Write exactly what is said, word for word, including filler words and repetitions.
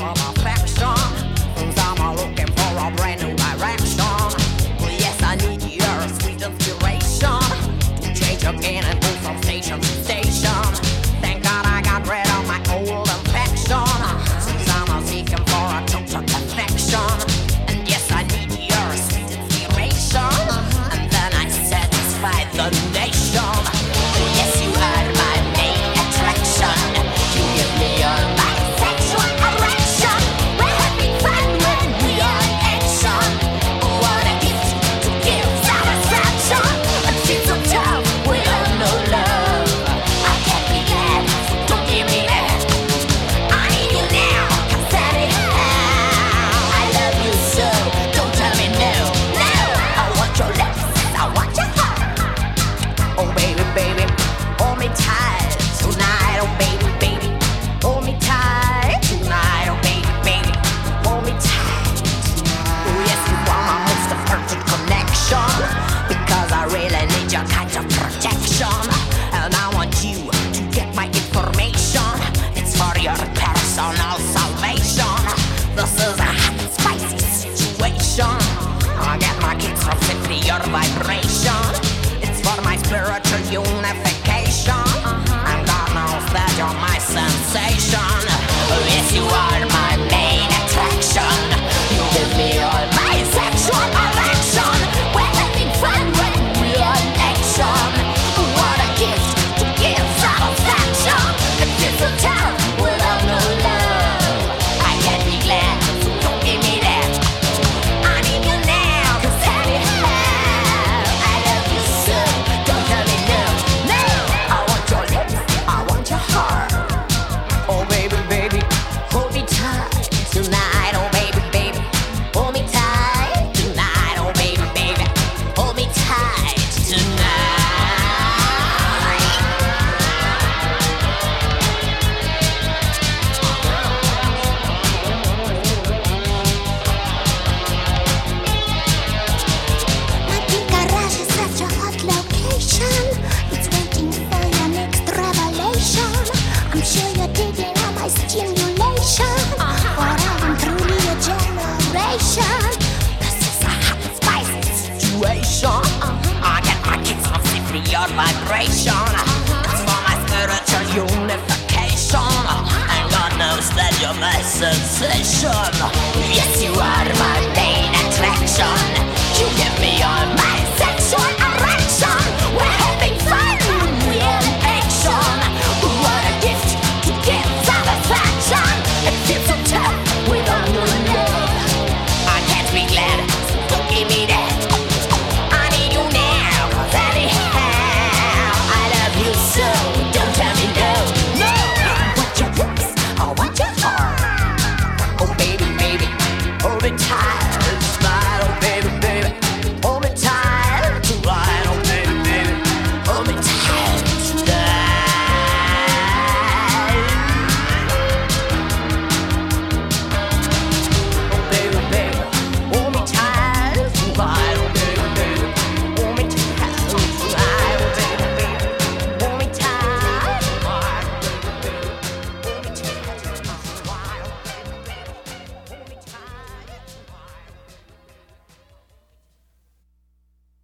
some affection. Since I'm looking for a brand new direction. Yes, I need your sweet inspiration to change again and move from station to station. Thank God I got rid of my old infection. Since I'm seeking for a total perfection. And yes, I need your sweet inspiration. And then I satisfy the nation. Yes, you are my main attraction. You give me all my sexual erection. We're having fun when we are in action. What a gift to give satisfaction. It feels so tough without no love. I can't be glad, don't give me that. I need you now, come set it out. I love you so, don't tell me no, no. I want your lips, I want your heart. Oh baby, baby, hold me tight tonight. Oh baby, baby, hold me tight tonight. Oh baby, baby, hold me tight tonight. Oh yes, you are my most perfect connection. Because I really need your kind of protection. And I want you to get my information. It's for your personal salvation. This is a hot and spicy situation. I get my kicks from simply your vibration. It's for my spiritual unification. And God knows that you're my sensation. Yes, you are my main attraction. You give me all my sexual erection. We're having fun when we are in action. What a gift to give satisfaction. It feels so tough without no love. I can't be glad, so don't give me that. I need you now, cause anyhow I love you so, don't tell me no, no. I want your lips, I want your heart. Oh baby, baby, hold me tight tonight. Oh baby, baby, hold me tight tonight. Oh baby, baby, hold me tight tonight. My pink garage is such a hot location. It's waiting for your next revelation. I'm sure you're digging on my stimulation. For I am truly a generation. This is a hot and spicy situation. I get my kicks from simply your vibration. It's for my spiritual unification. And God knows that you're my sensation. Yes, you are